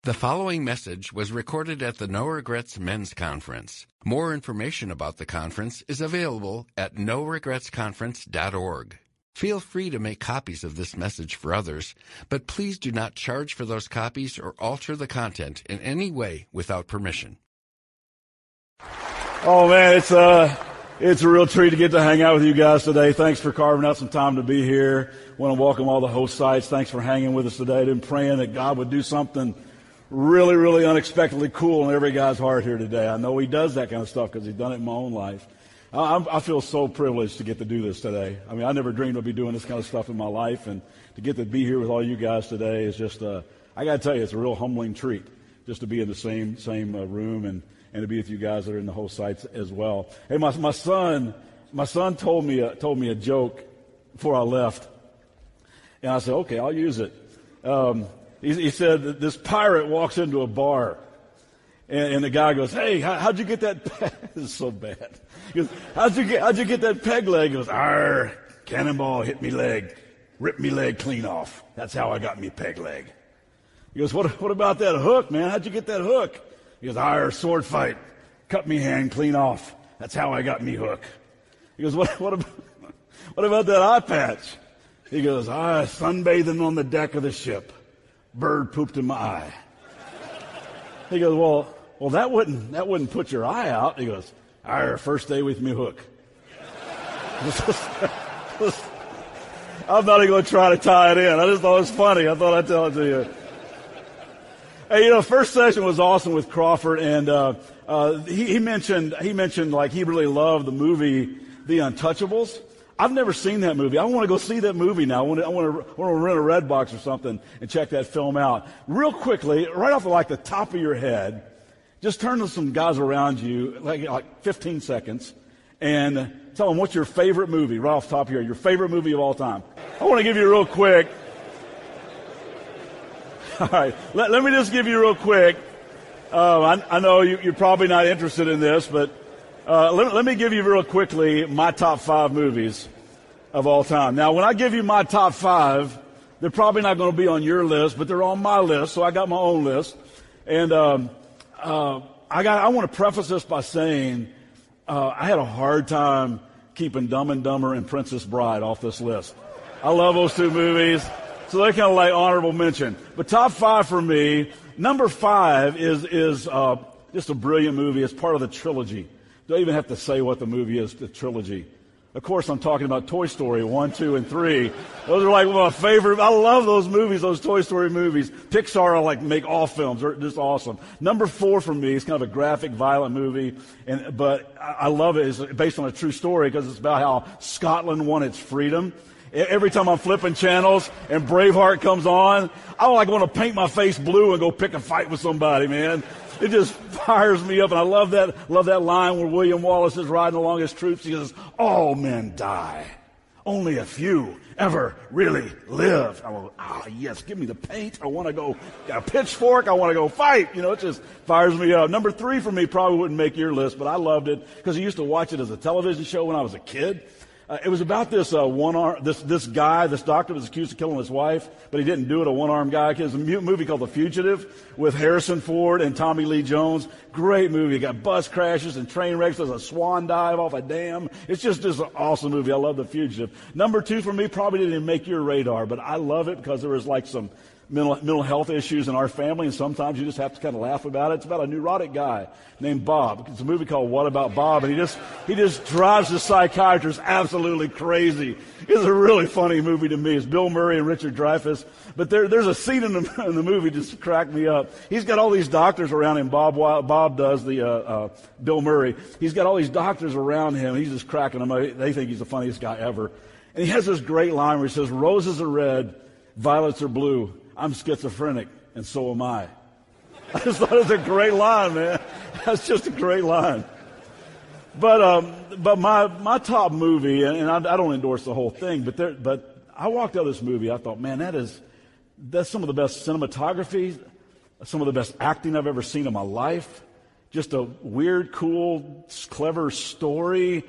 The following message was recorded at the No Regrets Men's Conference. More information about the conference is available at noregretsconference.org. Feel free to make copies of this message for others, but please do not charge for those copies or alter the content in any way without permission. Oh man, it's a real treat to get to hang out with you guys today. Thanks for carving out some time to be here. Want to welcome all the host sites. Thanks for hanging with us today. I've been praying that God would do something really, really unexpectedly cool in every guy's heart here today. I know he does that kind of stuff because he's done it in my own life. I feel so privileged to get to do this today. I mean, I never dreamed I'd be doing this kind of stuff in my life, and to get to be here with all you guys today is just, I got to tell you, it's a real humbling treat just to be in the same room and to be with you guys that are in the host sites as well. Hey, my son told me a joke before I left, and I said, okay, I'll use it. He said that this pirate walks into a bar, and the guy goes, "Hey, how'd you get that?" This is so bad. He goes, "How'd you get that peg leg?" He goes, "Arr, cannonball hit me leg, ripped me leg clean off. That's how I got me peg leg." He goes, "What about that hook, man? How'd you get that hook?" He goes, "Arr, sword fight, cut me hand clean off. That's how I got me hook." He goes, "What about that eye patch?" He goes, "Sunbathing on the deck of the ship. Bird pooped in my eye." He goes, well, that wouldn't put your eye out. He goes, "First day with me hook." I'm not even going to try to tie it in. I just thought it was funny. I thought I'd tell it to you. Hey, first session was awesome with Crawford, and he mentioned like he really loved the movie The Untouchables. I've never seen that movie. I want to go see that movie now. I want to rent a Redbox or something and check that film out. Real quickly, right off the top of your head, just turn to some guys around you, like 15 seconds, and tell them what's your favorite movie, right off the top of your favorite movie of all time. I want to give you real quick. All right, let me just give you real quick. I know you're probably not interested in this, but let me give you real quickly my top 5 movies of all time. Now, when I give you my top 5, they're probably not going to be on your list, but they're on my list, so I got my own list. And I want to preface this by saying I had a hard time keeping Dumb and Dumber and Princess Bride off this list. I love those 2 movies, so they're kind of like honorable mention. But top 5 for me, number 5 is just a brilliant movie. It's part of the trilogy. Don't even have to say what the movie is, the trilogy. Of course, I'm talking about Toy Story 1, 2, and 3. Those are like my favorite. I love those movies, those Toy Story movies. Pixar, make all films. They're just awesome. Number 4 for me is kind of a graphic, violent movie, but I love it. It's based on a true story because it's about how Scotland won its freedom. Every time I'm flipping channels and Braveheart comes on, I want to paint my face blue and go pick a fight with somebody, man. It just fires me up, and I love that line where William Wallace is riding along his troops. He says, "All men die. Only a few ever really live." I go, yes, give me the paint. I want to go, got a pitchfork. I want to go fight. It just fires me up. Number 3 for me probably wouldn't make your list, but I loved it because I used to watch it as a television show when I was a kid. It was about this this doctor was accused of killing his wife, but he didn't do it, a one-armed guy. It was a movie called The Fugitive with Harrison Ford and Tommy Lee Jones. Great movie. It got bus crashes and train wrecks. There's a swan dive off a dam. It's just an awesome movie. I love The Fugitive. Number 2 for me probably didn't even make your radar, but I love it because there was some mental health issues in our family, and sometimes you just have to kind of laugh about it. It's about a neurotic guy named Bob. It's a movie called What About Bob, and he just drives the psychiatrist absolutely crazy. It's a really funny movie to me. It's Bill Murray and Richard Dreyfuss, but there's a scene in the movie just cracked me up. He's got all these doctors around him. Bob does the Bill Murray. He's got all these doctors around him. He's just cracking them up. They think he's the funniest guy ever. And he has this great line where he says, "Roses are red, violets are blue. I'm schizophrenic, and so am I." I just thought it was a great line, man. That's just a great line. But my top movie, and I don't endorse the whole thing, but I walked out of this movie. I thought, man, that's some of the best cinematography, some of the best acting I've ever seen in my life. Just a weird, cool, clever story.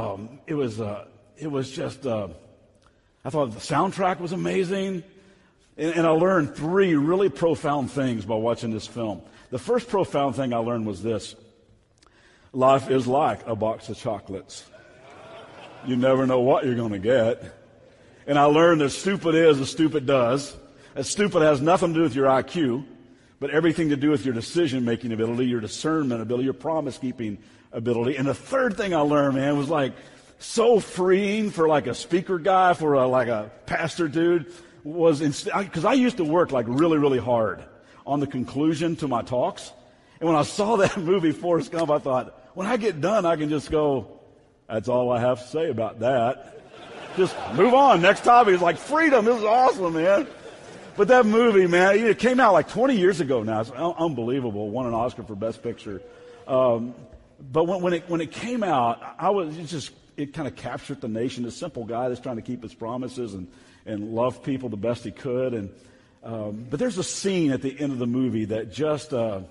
It was just. I thought the soundtrack was amazing. And I learned three really profound things by watching this film. The first profound thing I learned was this: life is like a box of chocolates. You never know what you're going to get. And I learned that stupid is as stupid does. That stupid has nothing to do with your IQ, but everything to do with your decision-making ability, your discernment ability, your promise-keeping ability. And the third thing I learned, man, was like so freeing for like a speaker guy, for like a pastor dude, was because I used to work like really, really hard on the conclusion to my talks. And when I saw that movie, Forrest Gump, I thought, when I get done, I can just go, that's all I have to say about that. Just move on. Next topic is like freedom. This is awesome, man. But that movie, man, it came out like 20 years ago now. It's unbelievable. Won an Oscar for Best Picture. But when it came out, it kind of captured the nation. A simple guy that's trying to keep his promises and love people the best he could. But there's a scene at the end of the movie that just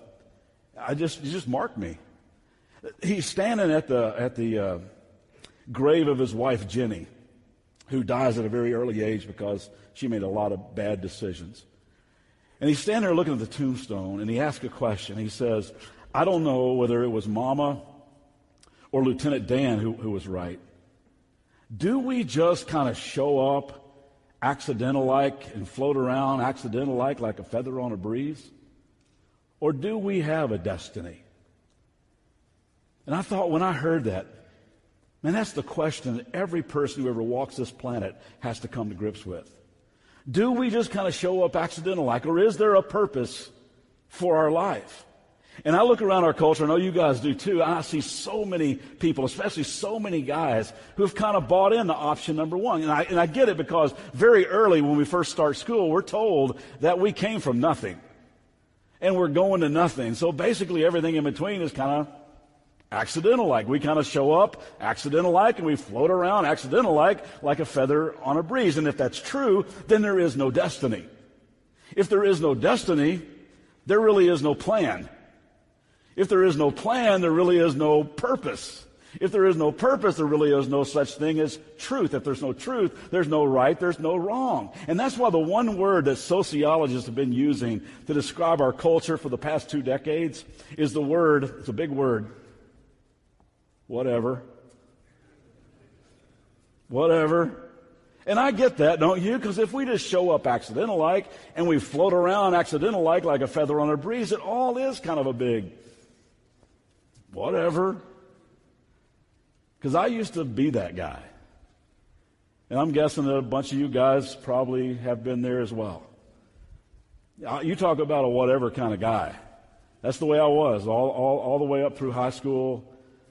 marked me. He's standing at the grave of his wife Jenny, who dies at a very early age because she made a lot of bad decisions. And he's standing there looking at the tombstone, and he asks a question. He says, I don't know whether it was Mama or Lieutenant Dan who was right. Do we just kind of show up accidental-like and float around accidental-like like a feather on a breeze? Or do we have a destiny? And I thought when I heard that, man, that's the question that every person who ever walks this planet has to come to grips with. Do we just kind of show up accidental-like, or is there a purpose for our life? And I look around our culture, I know you guys do too, and I see so many people, especially so many guys, who have kind of bought into option number one. And I get it, because very early when we first start school, we're told that we came from nothing, and we're going to nothing. So basically everything in between is kind of accidental-like. We kind of show up accidental-like, and we float around accidental-like a feather on a breeze. And if that's true, then there is no destiny. If there is no destiny, there really is no plan. If there is no plan, there really is no purpose. If there is no purpose, there really is no such thing as truth. If there's no truth, there's no right, there's no wrong. And that's why the one word that sociologists have been using to describe our culture for the past 2 decades is the word, it's a big word, whatever. Whatever. And I get that, don't you? Because if we just show up accidental-like and we float around accidental-like a feather on a breeze, it all is kind of a big whatever. Because I used to be that guy. And I'm guessing that a bunch of you guys probably have been there as well. You talk about a whatever kind of guy. That's the way I was all the way up through high school.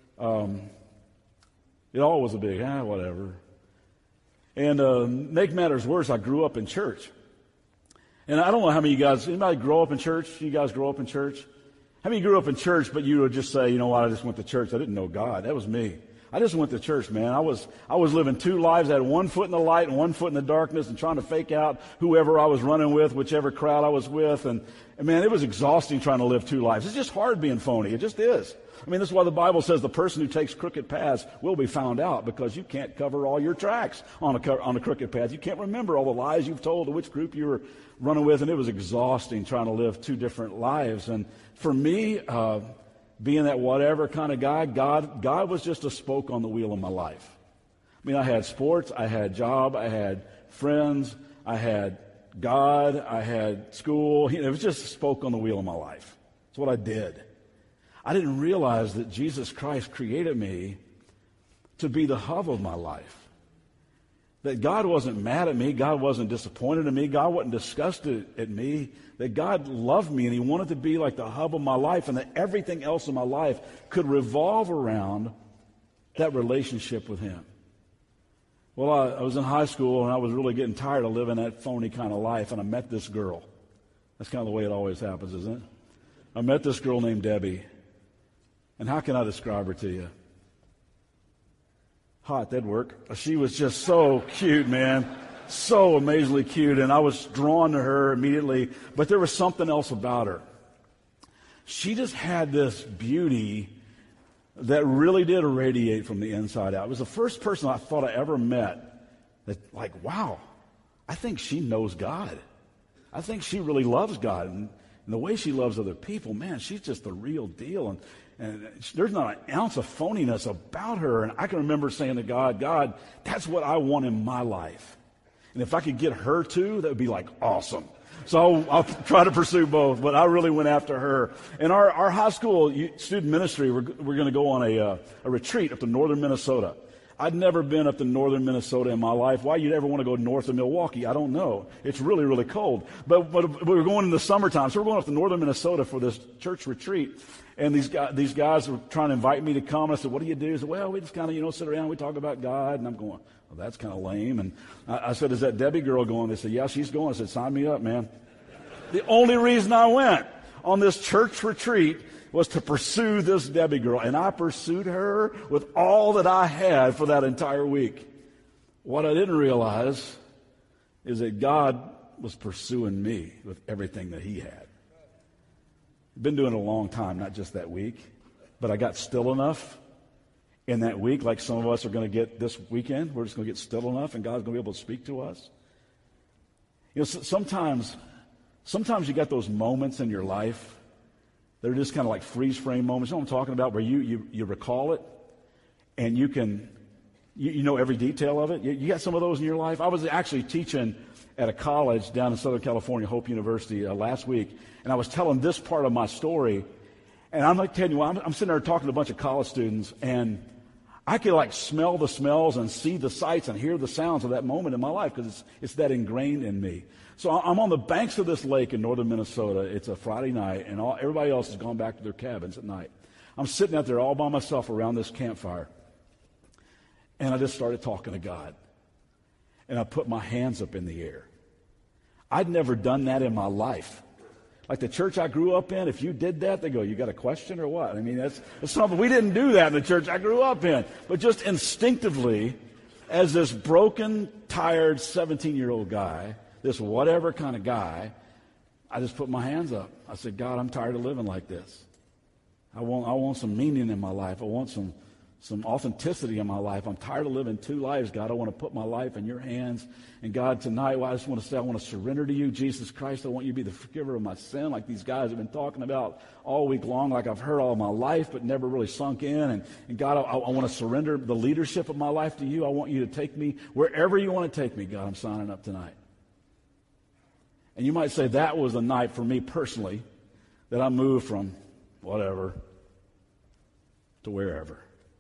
It all was a big, whatever. And make matters worse, I grew up in church. And I don't know how many of you guys, anybody grow up in church? You guys grow up in church? How many of you grew up in church, but you would just say, you know what, I just went to church. I didn't know God. That was me. I just went to church, man. I was living 2 lives. I had 1 foot in the light and 1 foot in the darkness, and trying to fake out whoever I was running with, whichever crowd I was with. And man, it was exhausting trying to live 2 lives. It's just hard being phony. It just is. I mean, that's why the Bible says the person who takes crooked paths will be found out, because you can't cover all your tracks on a crooked path. You can't remember all the lies you've told to which group you were running with, and it was exhausting trying to live 2 different lives. And for me, being that whatever kind of guy, God was just a spoke on the wheel of my life. I mean, I had sports, I had job, I had friends, I had God, I had school. It was just a spoke on the wheel of my life. It's what I did. I didn't realize that Jesus Christ created me to be the hub of my life. That God wasn't mad at me. God wasn't disappointed in me. God wasn't disgusted at me. That God loved me, and He wanted to be like the hub of my life, and that everything else in my life could revolve around that relationship with Him. Well, I was in high school, and I was really getting tired of living that phony kind of life, and I met this girl. That's kind of the way it always happens, isn't it? I met this girl named Debbie. And how can I describe her to you? Hot, that'd work. She was just so cute, man. So amazingly cute. And I was drawn to her immediately. But there was something else about her. She just had this beauty that really did radiate from the inside out. It was the first person I thought I ever met that, like, wow, I think she knows God. I think she really loves God. And the way she loves other people, man, she's just the real deal. And there's not an ounce of phoniness about her. And I can remember saying to God, God, that's what I want in my life. And if I could get her too, that would be like awesome. So I'll try to pursue both, but I really went after her. In our high school student ministry, we're going to go on a retreat up to northern Minnesota. I'd never been up to northern Minnesota in my life. Why you'd ever want to go north of Milwaukee, I don't know. It's really, really cold. But we were going in the summertime, so we're going up to northern Minnesota for this church retreat. And these guys were trying to invite me to come. I said, what do you do? He said, well, we just kind of, sit around, we talk about God. And I'm going, well, that's kind of lame. And I said, is that Debbie girl going? They said, yeah, she's going. I said, sign me up, man. The only reason I went on this church retreat was to pursue this Debbie girl. And I pursued her with all that I had for that entire week. What I didn't realize is that God was pursuing me with everything that he had. Been doing it a long time, not just that week. But I got still enough in that week, like some of us are going to get this weekend. We're just going to get still enough, and God's going to be able to speak to us. Sometimes you got those moments in your life. They're just kind of like freeze frame moments. You know what I'm talking about, where you recall it, and you know every detail of it. You got some of those in your life. I was actually teaching at a college down in Southern California, Hope University, last week, and I was telling this part of my story, and I'm like telling you, I'm sitting there talking to a bunch of college students, and I could like smell the smells and see the sights and hear the sounds of that moment in my life because it's that ingrained in me. So I'm on the banks of this lake in northern Minnesota. It's a Friday night, and everybody else has gone back to their cabins at night. I'm sitting out there all by myself around this campfire, and I just started talking to God. And I put my hands up in the air. I'd never done that in my life. Like the church I grew up in, if you did that, they go, you got a question or what? I mean, that's something. We didn't do that in the church I grew up in. But just instinctively, as this broken, tired 17-year-old guy, this whatever kind of guy, I just put my hands up. I said, God, I'm tired of living like this. I want some meaning in my life. I want some authenticity in my life. I'm tired of living two lives, God. I want to put my life in your hands. And God, tonight, I just want to say, I want to surrender to you, Jesus Christ. I want you to be the forgiver of my sin, like these guys have been talking about all week long, like I've heard all my life, but never really sunk in. And God, I want to surrender the leadership of my life to you. I want you to take me wherever you want to take me, God. I'm signing up tonight. And you might say that was a night for me personally that I moved from whatever to wherever.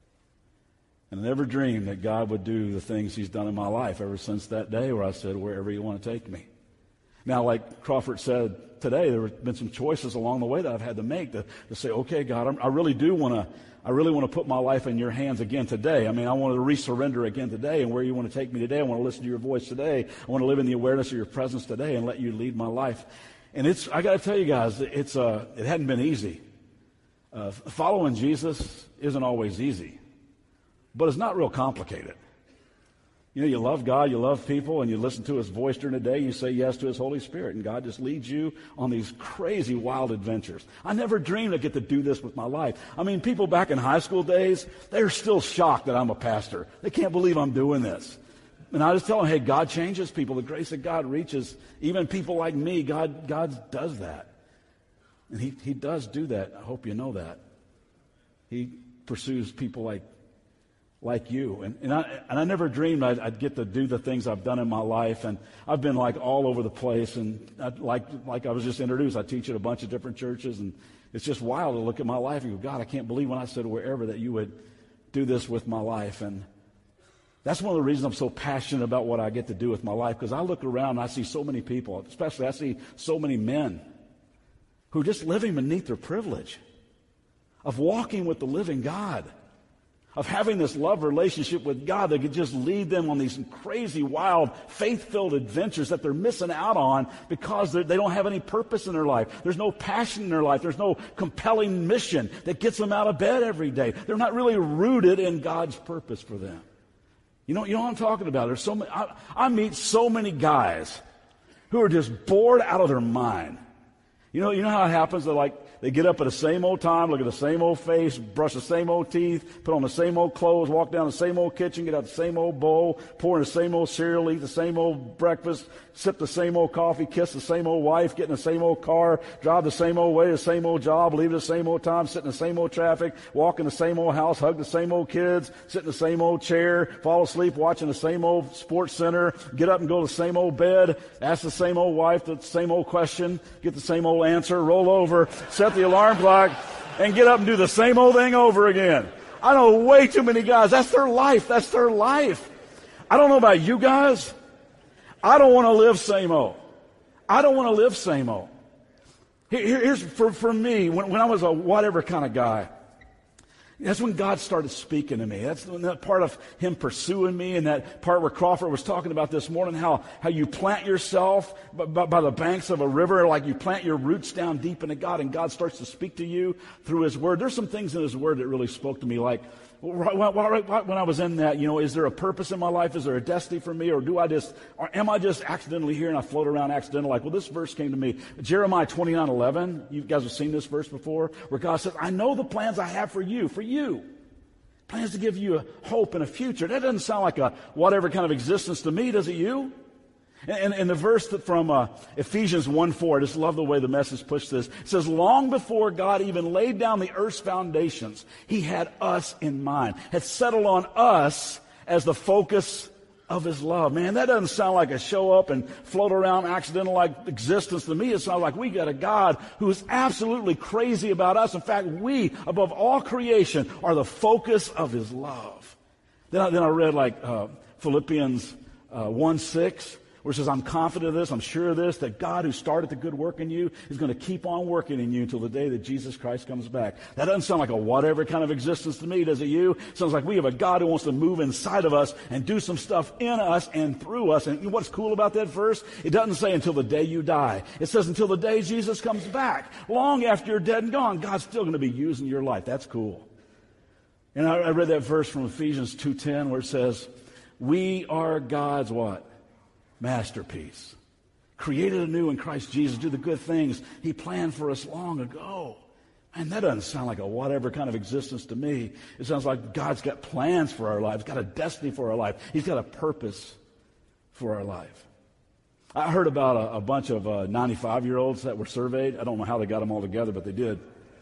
And I never dreamed that God would do the things he's done in my life ever since that day where I said, wherever you want to take me. Now, like Crawford said today, there have been some choices along the way that I've had to make to say, okay, God, I really want to put my life in your hands again today. I mean, I want to resurrender again today, and where you want to take me today. I want to listen to your voice today. I want to live in the awareness of your presence today and let you lead my life. And I got to tell you guys, it hadn't been easy. Following Jesus isn't always easy. But it's not real complicated. You love God, you love people, and you listen to his voice during the day, you say yes to his Holy Spirit, and God just leads you on these crazy, wild adventures. I never dreamed I'd get to do this with my life. I mean, people back in high school days, they're still shocked that I'm a pastor. They can't believe I'm doing this. And I just tell them, hey, God changes people. The grace of God reaches even people like me. God does that. And he does do that. I hope you know that. He pursues people like you. And I never dreamed I'd get to do the things I've done in my life. And I've been like all over the place. And like I was just introduced, I teach at a bunch of different churches. And it's just wild to look at my life and go, God, I can't believe when I said wherever that you would do this with my life. And that's one of the reasons I'm so passionate about what I get to do with my life. Because I look around and I see so many people, especially I see so many men who are just living beneath their privilege of walking with the living God, of having this love relationship with God that could just lead them on these crazy, wild, faith-filled adventures that they're missing out on because they don't have any purpose in their life. There's no passion in their life. There's no compelling mission that gets them out of bed every day. They're not really rooted in God's purpose for them. You know what I'm talking about? There's so many. I meet so many guys who are just bored out of their mind. You know how it happens? They get up at the same old time, look at the same old face, brush the same old teeth, put on the same old clothes, walk down the same old kitchen, get out the same old bowl, pour in the same old cereal, eat the same old breakfast, sip the same old coffee, kiss the same old wife, get in the same old car, drive the same old way, the same old job, leave at the same old time, sit in the same old traffic, walk in the same old house, hug the same old kids, sit in the same old chair, fall asleep watching the same old sports center, get up and go to the same old bed, ask the same old wife the same old question, get the same old answer, roll over, set the alarm clock, and get up and do the same old thing over again. I know way too many guys. That's their life. That's their life. I don't know about you guys. I don't want to live same old. I don't want to live same old. Here's for me, when I was a whatever kind of guy, that's when God started speaking to me. That's that part of Him pursuing me, and that part where Crawford was talking about this morning, how you plant yourself by the banks of a river, like you plant your roots down deep into God, and God starts to speak to you through His Word. There's some things in His Word that really spoke to me, like right when I was in that, is there a purpose in my life? Is there a destiny for me? Or am I just accidentally here and I float around accidentally? Like, well, this verse came to me. Jeremiah 29:11. You guys have seen this verse before, where God says, I know the plans I have for you. Plans to give you a hope and a future. That doesn't sound like a whatever kind of existence to me, does it you? And the verse from Ephesians 1:4, I just love the way the Message pushed this. It says, long before God even laid down the earth's foundations, He had us in mind, had settled on us as the focus of His love. Man, that doesn't sound like a show up and float around accidental like existence to me. It sounds like we got a God who is absolutely crazy about us. In fact, we, above all creation, are the focus of His love. Then I read Philippians 1:6. Where it says, I'm confident of this, I'm sure of this, that God who started the good work in you is going to keep on working in you until the day that Jesus Christ comes back. That doesn't sound like a whatever kind of existence to me, does it you? It sounds like we have a God who wants to move inside of us and do some stuff in us and through us. And what's cool about that verse? It doesn't say until the day you die. It says until the day Jesus comes back. Long after you're dead and gone, God's still going to be using your life. That's cool. And I read that verse from Ephesians 2:10 where it says, we are God's what? Masterpiece, created anew in Christ Jesus, do the good things He planned for us long ago. Man, that doesn't sound like a whatever kind of existence to me. It sounds like God's got plans for our lives, got a destiny for our life. He's got a purpose for our life. I heard about a bunch of 95-year-olds that were surveyed. I don't know how they got them all together, but they did.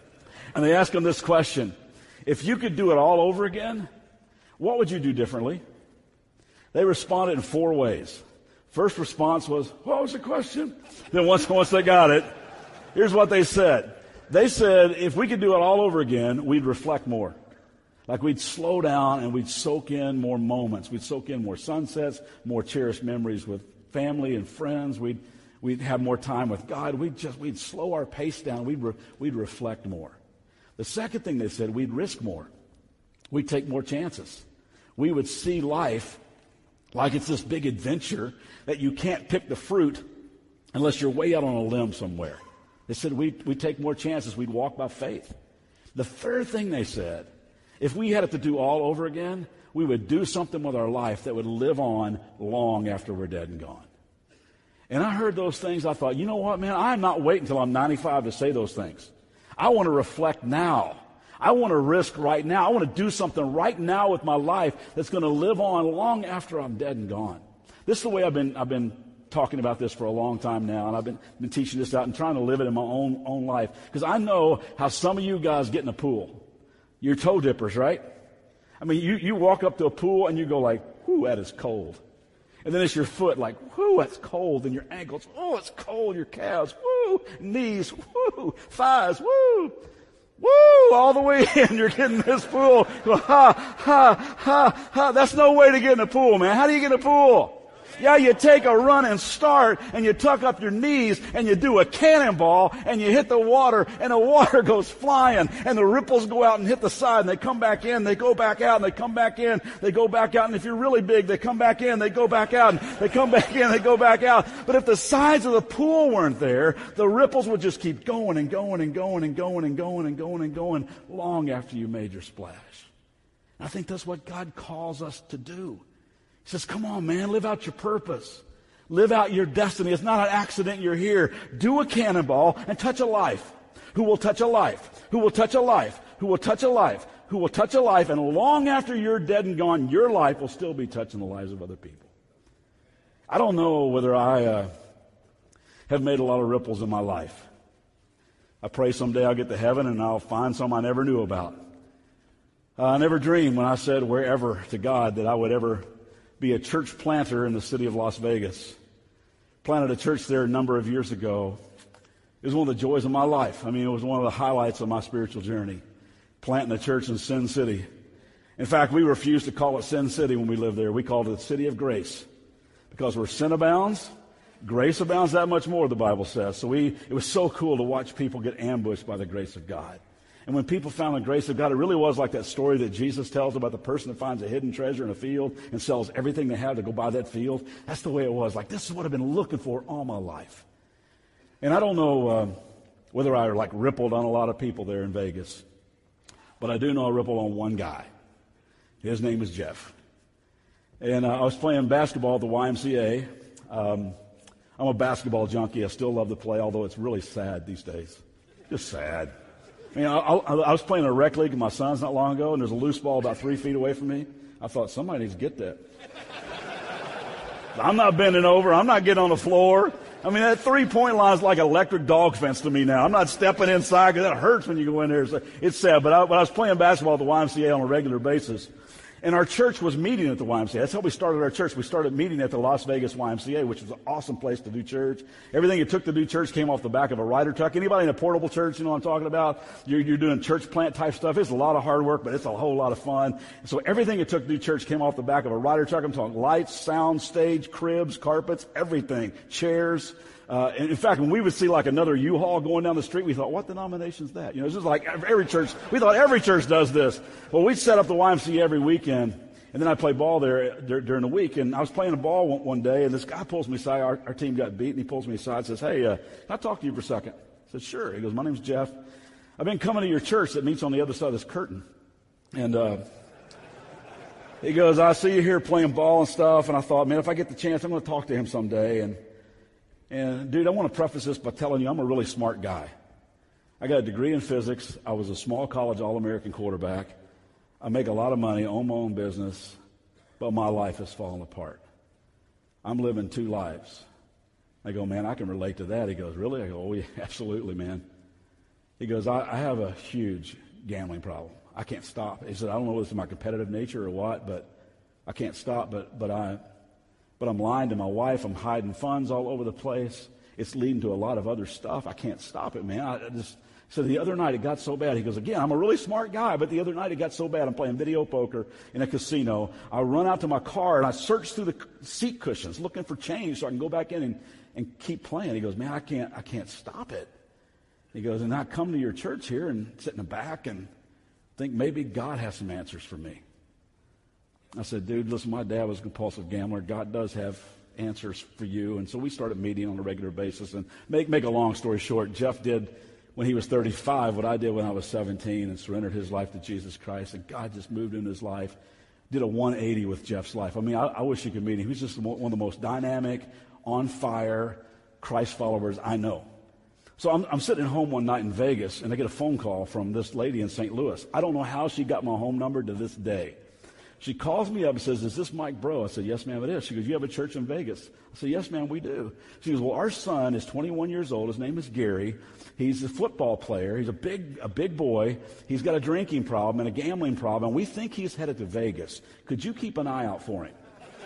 And they asked them this question: if you could do it all over again, what would you do differently? They responded in 4 ways. First response was, what was the question? Then once they got it, here's what they said. They said, if we could do it all over again, we'd reflect more. Like we'd slow down and we'd soak in more moments. We'd soak in more sunsets, more cherished memories with family and friends. We'd have more time with God. We'd slow our pace down. We'd reflect more. The second thing they said, we'd risk more. We'd take more chances. We would see life like it's this big adventure that you can't pick the fruit unless you're way out on a limb somewhere. They said we'd take more chances. We'd walk by faith. The third thing they said, if we had it to do all over again, we would do something with our life that would live on long after we're dead and gone. And I heard those things. I thought, you know what, man, I'm not waiting until I'm 95 to say those things. I want to reflect now. I want to risk right now. I want to do something right now with my life that's going to live on long after I'm dead and gone. This is the way I've been talking about this for a long time now, and I've been teaching this out and trying to live it in my own life. Because I know how some of you guys get in a pool. You're toe dippers, right? I mean, you walk up to a pool and you go like, whoo, that is cold. And then it's your foot like, whoo, that's cold. And your ankles, oh, it's cold. Your calves, whoo, knees, whoo, thighs, whoo. Woo! All the way in, you're getting in this pool. Go, ha, ha, ha, ha. That's no way to get in a pool, man. How do you get in a pool? Yeah, you take a run and start, and you tuck up your knees, and you do a cannonball, and you hit the water, and the water goes flying, and the ripples go out and hit the side, and they come back in, they go back out, and they come back in, they go back out, and if you're really big, they come back in, they go back out, and they come back in, they go back out. But if the sides of the pool weren't there, the ripples would just keep going and going and going and going and going and going and going long after you made your splash. And I think that's what God calls us to do. He says, come on, man, live out your purpose. Live out your destiny. It's not an accident you're here. Do a cannonball and touch a life. Who will touch a life? Who will touch a life? Who will touch a life? Who will touch a life? And long after you're dead and gone, your life will still be touching the lives of other people. I don't know whether I have made a lot of ripples in my life. I pray someday I'll get to heaven and I'll find some I never knew about. I never dreamed when I said wherever to God that I would ever be a church planter in the city of Las Vegas. Planted a church there a number of years ago. It was one of the joys of my life. I mean, it was one of the highlights of my spiritual journey. Planting a church in Sin City. In fact, we refused to call it Sin City when we lived there. We called it the City of Grace. Because where sin abounds, grace abounds that much more, the Bible says. So it was so cool to watch people get ambushed by the grace of God. And when people found the grace of God, it really was like that story that Jesus tells about the person that finds a hidden treasure in a field and sells everything they have to go buy that field. That's the way it was. Like, this is what I've been looking for all my life. And I don't know whether I rippled on a lot of people there in Vegas, but I do know I rippled on one guy. His name is Jeff. And I was playing basketball at the YMCA. I'm a basketball junkie. I still love to play, although it's really sad these days. Just sad. I mean, I was playing a rec league with my sons not long ago, and there's a loose ball about 3 feet away from me. I thought, somebody needs to get that. I'm not bending over. I'm not getting on the floor. I mean, that three-point line is like an electric dog fence to me now. I'm not stepping inside because that hurts when you go in there. It's sad. But I was playing basketball at the YMCA on a regular basis. And our church was meeting at the YMCA. That's how we started our church. We started meeting at the Las Vegas YMCA, which was an awesome place to do church. Everything it took to do church came off the back of a rider truck. Anybody in a portable church, you know what I'm talking about? You're doing church plant type stuff. It's a lot of hard work, but it's a whole lot of fun. So everything it took to do church came off the back of a rider truck. I'm talking lights, sound, stage, cribs, carpets, everything, chairs. And in fact, when we would see like another U-Haul going down the street, we thought, what denomination is that? You know, it's just like every church. We thought every church does this. Well, we'd set up the YMCA every weekend, and then I'd play ball there during the week. And I was playing a ball one day, and this guy pulls me aside. Our team got beat, and he pulls me aside and says, hey, can I talk to you for a second? I said, sure. He goes, my name's Jeff. I've been coming to your church that meets on the other side of this curtain. And he goes, I see you here playing ball and stuff. And I thought, man, if I get the chance, I'm going to talk to him someday. And dude, I want to preface this by telling you I'm a really smart guy. I got a degree in physics. I was a small college All-American quarterback. I make a lot of money, own my own business, but my life has fallen apart. I'm living two lives. I go, man, I can relate to that. He goes, really? I go, oh, yeah, absolutely, man. He goes, I have a huge gambling problem. I can't stop. He said, I don't know if it's my competitive nature or what, but I can't stop, but I'm lying to my wife. I'm hiding funds all over the place. It's leading to a lot of other stuff. I can't stop it, man. So the other night it got so bad. He goes, again, I'm a really smart guy, but the other night it got so bad. I'm playing video poker in a casino. I run out to my car and I search through the seat cushions looking for change so I can go back in and keep playing. He goes, man, I can't stop it. He goes, and I come to your church here and sit in the back and think maybe God has some answers for me. I said, dude, listen, my dad was a compulsive gambler. God does have answers for you. And so we started meeting on a regular basis. And make a long story short, Jeff did, when he was 35, what I did when I was 17 and surrendered his life to Jesus Christ. And God just moved into his life, did a 180 with Jeff's life. I mean, I wish you could meet him. He was just one of the most dynamic, on fire Christ followers I know. So I'm sitting at home one night in Vegas, and I get a phone call from this lady in St. Louis. I don't know how she got my home number to this day. She calls me up and says, is this Mike Bro? I said, yes, ma'am, it is. She goes, you have a church in Vegas? I said, yes, ma'am, we do. She goes, well, our son is 21 years old. His name is Gary. He's a football player. He's a big boy. He's got a drinking problem and a gambling problem. We think he's headed to Vegas. Could you keep an eye out for him?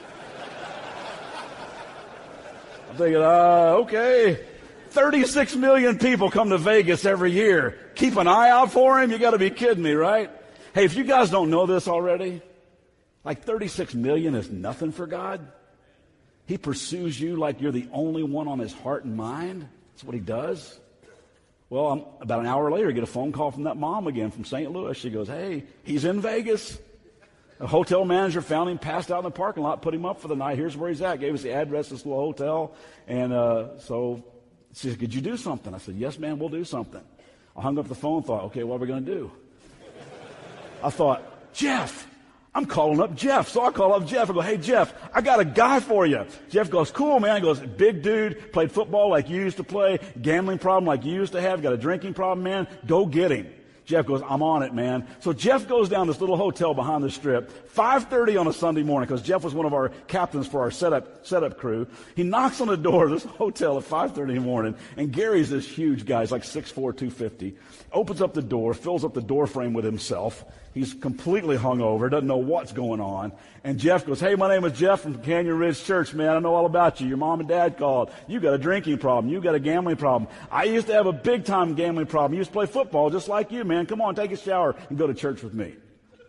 I'm thinking, okay. 36 million people come to Vegas every year. Keep an eye out for him? You got to be kidding me, right? Hey, if you guys don't know this already, like 36 million is nothing for God. He pursues you like you're the only one on his heart and mind. That's what he does. Well, about an hour later, I get a phone call from that mom again from St. Louis. She goes, hey, he's in Vegas. A hotel manager found him, passed out in the parking lot, put him up for the night. Here's where he's at. Gave us the address of this little hotel. And so she said, could you do something? I said, yes, ma'am, we'll do something. I hung up the phone, thought, okay, what are we going to do? I thought, Jeff, I'm calling up Jeff. So I call up Jeff. I go, hey, Jeff, I got a guy for you. Jeff goes, cool, man. He goes, big dude, played football like you used to play, gambling problem like you used to have, got a drinking problem, man. Go get him. Jeff goes, I'm on it, man. So Jeff goes down this little hotel behind the strip, 5:30 on a Sunday morning, because Jeff was one of our captains for our setup crew. He knocks on the door of this hotel at 5:30 in the morning, and Gary's this huge guy. He's like 6'4", 250. Opens up the door, fills up the door frame with himself. He's completely hungover, doesn't know what's going on. And Jeff goes, hey, my name is Jeff from Canyon Ridge Church, man. I know all about you. Your mom and dad called. You got a drinking problem. You got a gambling problem. I used to have a big-time gambling problem. I used to play football just like you, man. Come on, take a shower and go to church with me.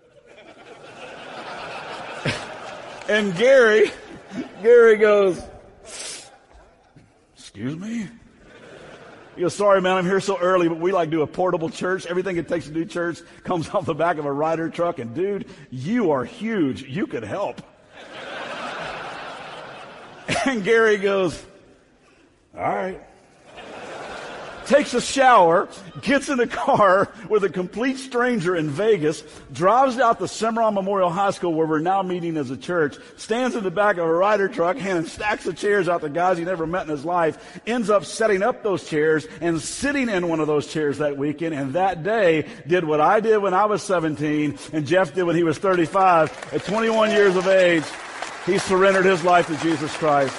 And Gary goes, excuse me? He goes, sorry, man, I'm here so early, but we like do a portable church. Everything it takes to do church comes off the back of a Ryder truck. And, dude, you are huge. You could help. And Gary goes, all right. Takes a shower, gets in a car with a complete stranger in Vegas, drives out to Cimarron Memorial High School, where we're now meeting as a church, stands in the back of a Ryder truck, handing stacks of chairs out to guys he never met in his life, ends up setting up those chairs and sitting in one of those chairs that weekend, and that day did what I did when I was 17 and Jeff did when he was 35. At 21 years of age, he surrendered his life to Jesus Christ.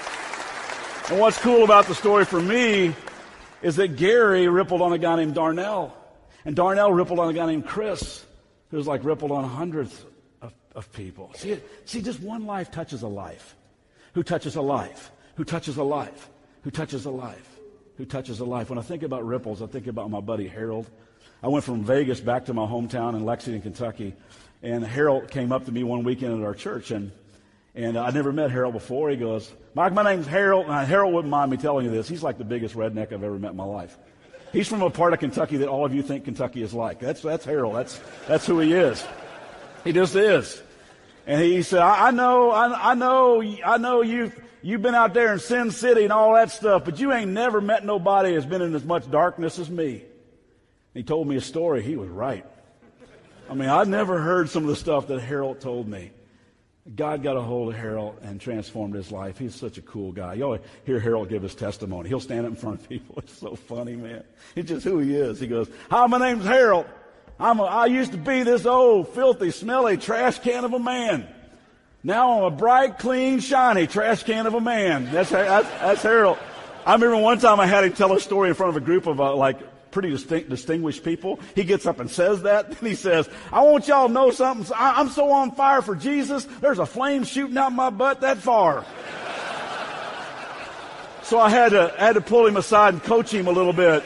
And what's cool about the story for me is that Gary rippled on a guy named Darnell. And Darnell rippled on a guy named Chris, who's like rippled on hundreds of people. See, just one life touches a life. Who touches a life? Who touches a life? Who touches a life? Who touches a life? When I think about ripples, I think about my buddy Harold. I went from Vegas back to my hometown in Lexington, Kentucky. And Harold came up to me one weekend at our church, and I'd never met Harold before. He goes, Mike, my name's Harold. And Harold wouldn't mind me telling you this. He's like the biggest redneck I've ever met in my life. He's from a part of Kentucky that all of you think Kentucky is like. That's Harold. That's who he is. He just is. And he said, I know you've been out there in Sin City and all that stuff, but you ain't never met nobody that's been in as much darkness as me. He told me a story. He was right. I mean, I'd never heard some of the stuff that Harold told me. God got a hold of Harold and transformed his life. He's such a cool guy. You'll hear Harold give his testimony. He'll stand up in front of people. It's so funny, man. It's just who he is. He goes, hi, my name's Harold. I used to be this old, filthy, smelly trash can of a man. Now I'm a bright, clean, shiny trash can of a man. That's Harold. I remember one time I had him tell a story in front of a group of pretty distinguished people. He gets up and says that. And he says, I want y'all to know something. I'm so on fire for Jesus, there's a flame shooting out my butt that far. So I had to pull him aside and coach him a little bit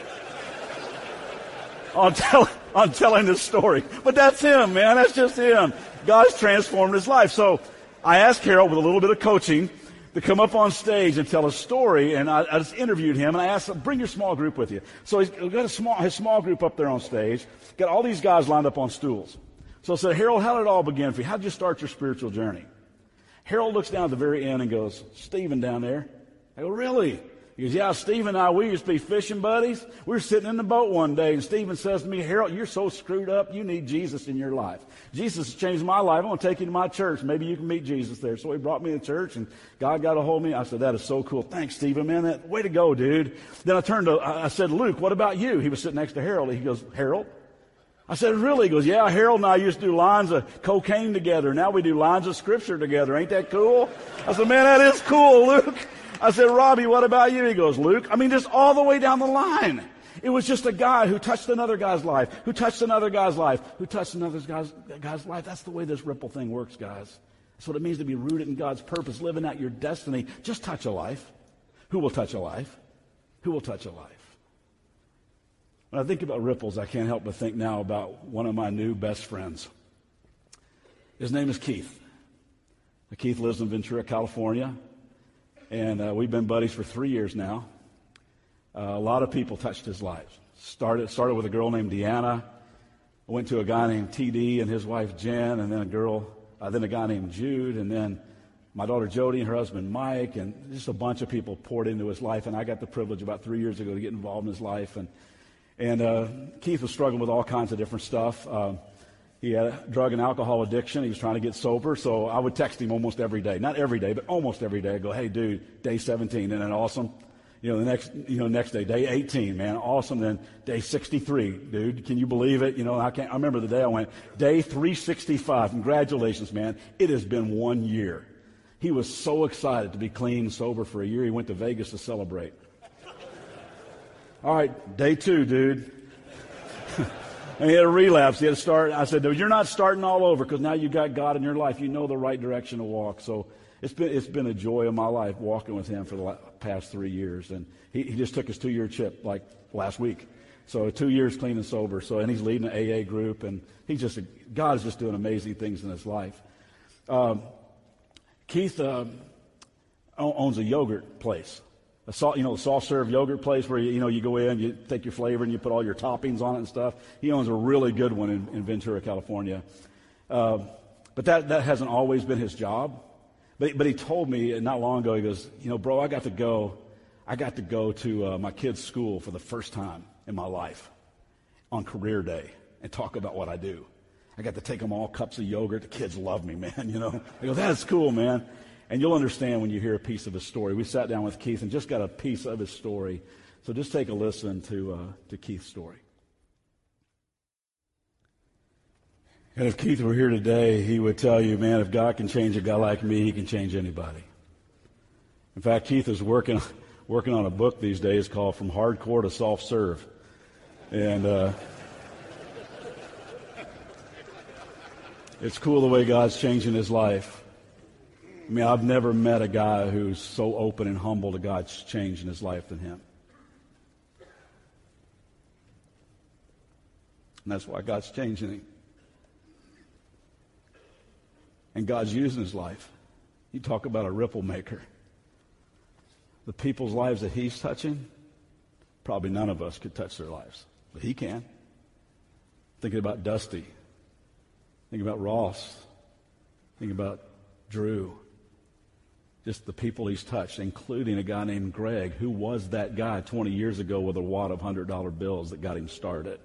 on telling this story. But that's him, man. That's just him. God's transformed his life. So I asked Harold, with a little bit of coaching, to come up on stage and tell a story, and I just interviewed him, and I asked him, bring your small group with you. So he's got his small group up there on stage, got all these guys lined up on stools. So I said, Harold, how did it all begin for you? How did you start your spiritual journey? Harold looks down at the very end and goes, Stephen down there. I go, really? He goes, yeah, Stephen and I, we used to be fishing buddies. We were sitting in the boat one day, and Stephen says to me, Harold, you're so screwed up, you need Jesus in your life. Jesus has changed my life. I'm going to take you to my church. Maybe you can meet Jesus there. So he brought me to church, and God got a hold of me. I said, that is so cool. Thanks, Stephen, man. Way to go, dude. Then I said, Luke, what about you? He was sitting next to Harold. He goes, Harold? I said, really? He goes, yeah, Harold and I used to do lines of cocaine together. Now we do lines of scripture together. Ain't that cool? I said, man, that is cool, Luke. I said, Robbie, what about you? He goes, Luke. I mean, just all the way down the line. It was just a guy who touched another guy's life, who touched another guy's life, who touched another guy's life. That's the way this ripple thing works, guys. That's what it means to be rooted in God's purpose, living out your destiny. Just touch a life. Who will touch a life? Who will touch a life? When I think about ripples, I can't help but think now about one of my new best friends. His name is Keith. Keith lives in Ventura, California. And we've been buddies for 3 years now. A lot of people touched his life. Started with a girl named Deanna. I went to a guy named TD and his wife Jen, and then a guy named Jude, and then my daughter Jody and her husband Mike, and just a bunch of people poured into his life. And I got the privilege about 3 years ago to get involved in his life. And Keith was struggling with all kinds of different stuff. He had a drug and alcohol addiction. He was trying to get sober, so I would text him almost every day. Not every day, but almost every day. I'd go, hey, dude, day 17, isn't that awesome? The next day, day 18, man, awesome. Then day 63, dude, can you believe it? I remember the day I went, day 365. Congratulations, man. It has been 1 year. He was so excited to be clean and sober for a year. He went to Vegas to celebrate. All right, day 2, dude. And he had a relapse. He had to start. I said, dude, you're not starting all over because now you got God in your life. You know the right direction to walk. So it's been a joy of my life walking with him for the past 3 years. And he just took his 2-year chip like last week. So 2 years clean and sober. And he's leading an AA group. And God is just doing amazing things in his life. Keith owns a yogurt place. The soft serve yogurt place where you go in, you take your flavor and you put all your toppings on it and stuff. He owns a really good one in Ventura, California. But that hasn't always been his job. But he told me not long ago, he goes, bro, I got to go to my kid's school for the first time in my life on career day and talk about what I do. I got to take them all cups of yogurt. The kids love me, man. I go, that's cool, man. And you'll understand when you hear a piece of his story. We sat down with Keith and just got a piece of his story. So just take a listen to Keith's story. And if Keith were here today, he would tell you, man, if God can change a guy like me, he can change anybody. In fact, Keith is working on a book these days called From Hardcore to Soft Serve. And it's cool the way God's changing his life. I mean, I've never met a guy who's so open and humble to God's change in his life than him. And that's why God's changing him. And God's using his life. You talk about a ripple maker. The people's lives that he's touching, probably none of us could touch their lives. But he can. Thinking about Dusty. Thinking about Ross. Thinking about Drew. Just the people he's touched, including a guy named Greg, who was that guy 20 years ago with a wad of $100 bills that got him started.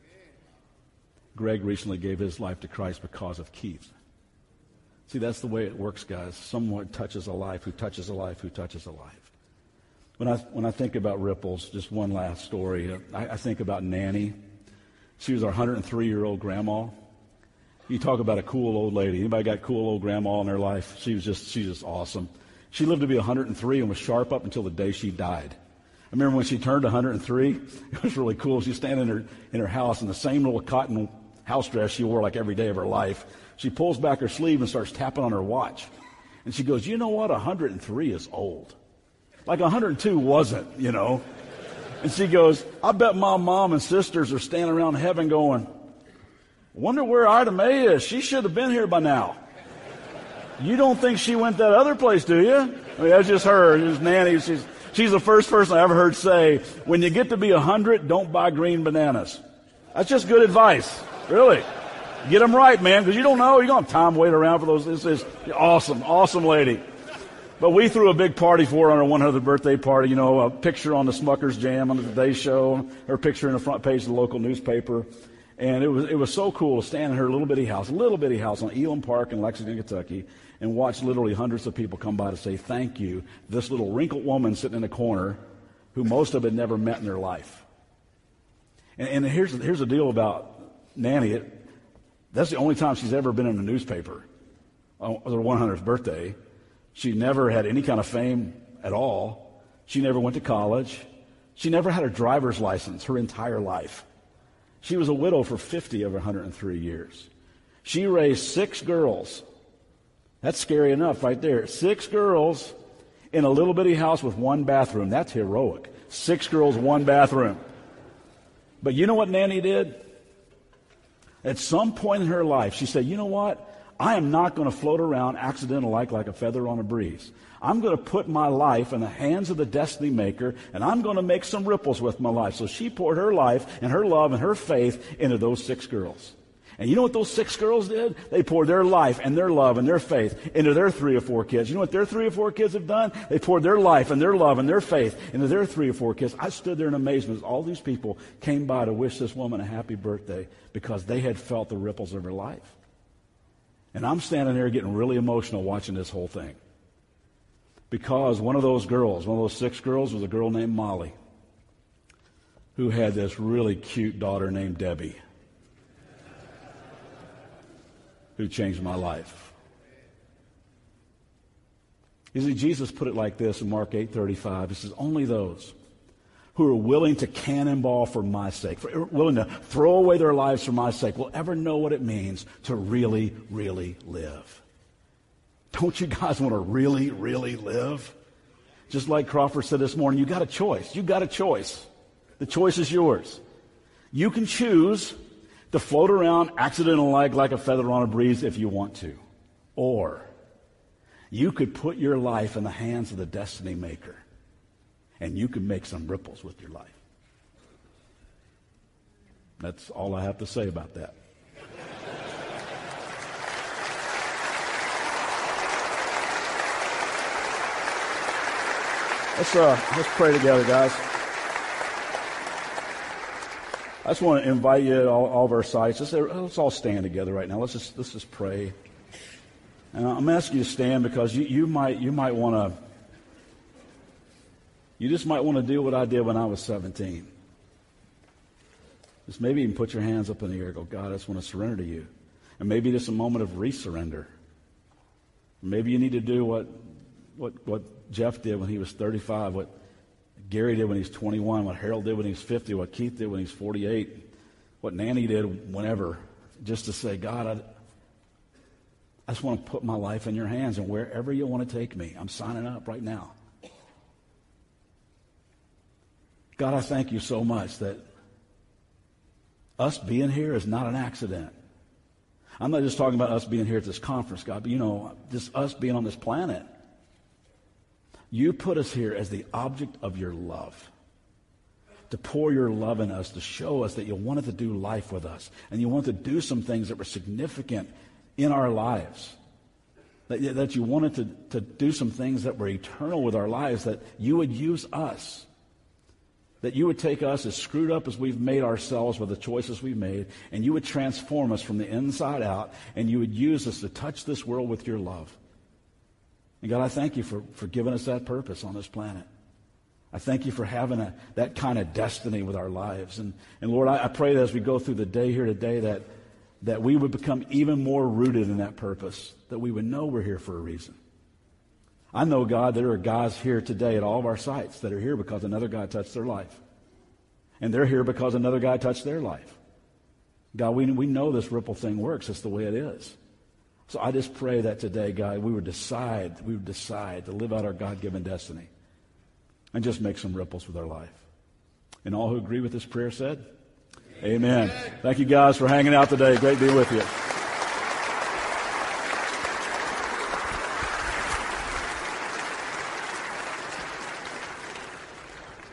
Greg recently gave his life to Christ because of Keith. See, that's the way it works, guys. Someone touches a life, who touches a life, who touches a life. When I think about ripples, just one last story. I think about Nanny. She was our 103-year-old grandma. You talk about a cool old lady. Anybody got cool old grandma in their life? She's just awesome. She lived to be 103 and was sharp up until the day she died. I remember when she turned 103, it was really cool. She was standing in her house in the same little cotton house dress she wore like every day of her life. She pulls back her sleeve and starts tapping on her watch. And she goes, you know what? 103 is old. Like 102 wasn't, And she goes, I bet my mom and sisters are standing around heaven going, wonder where Ida Mae is. She should have been here by now. You don't think she went that other place, do you? I mean, that's just her. It's Nanny. She's the first person I ever heard say, when you get to be 100, don't buy green bananas. That's just good advice. Really. Get them right, man, because you don't know. You don't have time to wait around for those. This is awesome lady. But we threw a big party for her on her 100th birthday party. A picture on the Smucker's Jam on the Today Show, her picture in the front page of the local newspaper. And it was so cool to stand in her little bitty house on Elam Park in Lexington, Kentucky, and watch literally hundreds of people come by to say thank you. This little wrinkled woman sitting in the corner who most of them had never met in their life. And here's the deal about Nanny. That's the only time she's ever been in a newspaper on her 100th birthday. She never had any kind of fame at all. She never went to college. She never had a driver's license her entire life. She was a widow for 50 of her 103 years. She raised 6 girls. That's scary enough right there. 6 girls in a little bitty house with 1 bathroom. That's heroic. 6 girls, 1 bathroom. But you know what Nanny did? At some point in her life, she said, you know what? I am not going to float around accidental like a feather on a breeze. I'm going to put my life in the hands of the destiny maker, and I'm going to make some ripples with my life. So she poured her life and her love and her faith into those 6 girls. And you know what those 6 girls did? They poured their life and their love and their faith into their 3 or 4 kids. You know what their 3 or 4 kids have done? They poured their life and their love and their faith into their 3 or 4 kids. I stood there in amazement as all these people came by to wish this woman a happy birthday because they had felt the ripples of her life. And I'm standing there getting really emotional watching this whole thing. Because one of those 6 girls, was a girl named Molly, who had this really cute daughter named Debbie, who changed my life. You see, Jesus put it like this in Mark 8:35. He says, only those who are willing to cannonball for my sake, willing to throw away their lives for my sake, will ever know what it means to really, really live. Don't you guys want to really, really live? Just like Crawford said this morning, you got a choice. You got a choice. The choice is yours. You can choose to float around accidental like a feather on a breeze if you want to. Or you could put your life in the hands of the destiny maker, and you can make some ripples with your life. That's all I have to say about that. Let's pray together, guys. I just want to invite you at all of our sites. Let's all stand together right now. Let's just pray. And I'm asking you to stand because you might want to. You just might want to do what I did when I was 17. Just maybe even put your hands up in the air and go, God, I just want to surrender to you. And maybe just a moment of resurrender. Maybe you need to do what Jeff did when he was 35, what Gary did when he was 21, what Harold did when he was 50, what Keith did when he was 48, what Nanny did whenever, just to say, God, I just want to put my life in your hands, and wherever you want to take me, I'm signing up right now. God, I thank you so much that us being here is not an accident. I'm not just talking about us being here at this conference, God, but just us being on this planet. You put us here as the object of your love, to pour your love in us, to show us that you wanted to do life with us, and you wanted to do some things that were significant in our lives, that you wanted to do some things that were eternal with our lives, that you would use us, that you would take us as screwed up as we've made ourselves with the choices we've made, and you would transform us from the inside out, and you would use us to touch this world with your love. And God, I thank you for giving us that purpose on this planet. I thank you for having that kind of destiny with our lives. And Lord, I pray that as we go through the day here today, that we would become even more rooted in that purpose, that we would know we're here for a reason. I know, God, there are guys here today at all of our sites that are here because another guy touched their life. And they're here because another guy touched their life. God, we know this ripple thing works. It's the way it is. So I just pray that today, God, we would decide to live out our God-given destiny and just make some ripples with our life. And all who agree with this prayer said, Amen. Thank you guys for hanging out today. Great to be with you.